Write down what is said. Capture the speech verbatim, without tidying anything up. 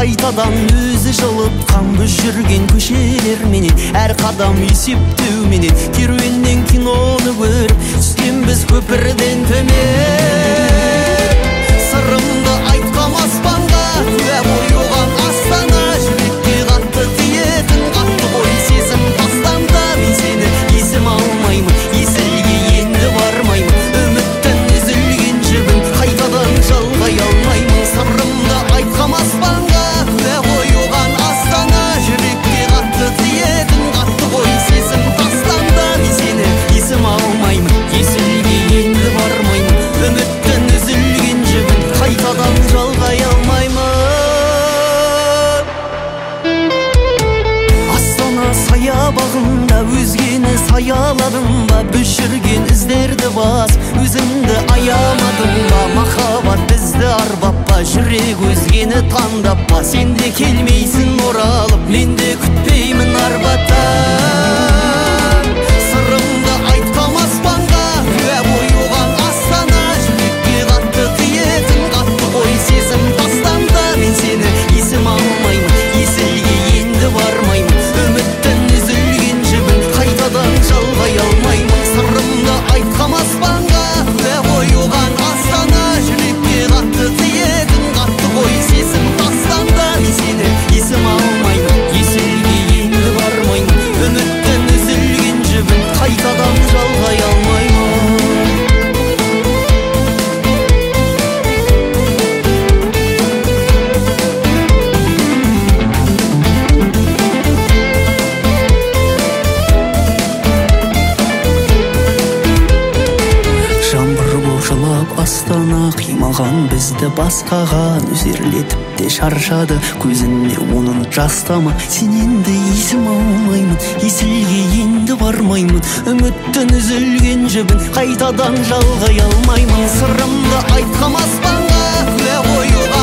қайтадан өзі жылытқан біз жүрген көшелер менен, әр қадам есептеу менен, керуеннен киноны көріп түскен біз көпірден төмен. Сырымды айтқам аспанға, күә бойыған астана, жүрекке қатты тиетін қатты ой сезім тастанда. Мен сені есім алмаймын, есілге енді бармаймын, үміттен үзілген жібін қайтадан жалғай алмаймын. Сырымды айтқам аспанға, күә бойыған астана, жүрекке қатты тиетін қатты ой сезім тастанда. Мен сені есім алмаймын, есілге енді бармаймын, үміттен үзілген жібін қайтадан жалғай алмаймын. Астана саябағында өзгені саяладым ба, біз жүрген іздерді бас, өзіңді аямадың ба? Махаббат бізді арбап па, жүрек өзгені таңдап па? Сен де келмейсің оралып, мен де күтпеймін арбаттан. Сырымды айтқам аспанға, күә бойыған астана, жүрекке қатты тиетін қатты ой сезім тастанда. Мен сені есім алмаймын, есілге енді бармаймын, үміттен үзілген жібін қайтадан жалғай алмаймын. Сырымды айтқам аспанға, күә бойыған астана, жүрекке қатты тиетін қатты ой сезім тастанда. Мен сені есім алмаймын, есілге енді бармаймын, үміттен үзілген жібін қайтадан жалғай алмаймын. Жаңбыр боп жылап астана қимаған бізді басқаған, өзерлетіп те шаршады көзіне оның жастама. Сен енді есім алмаймын, есілге енді бармаймын, үміттен үзілген жібін қайтадан жалғай алмаймын. Сырымды айтқам аспанға, күә бойыған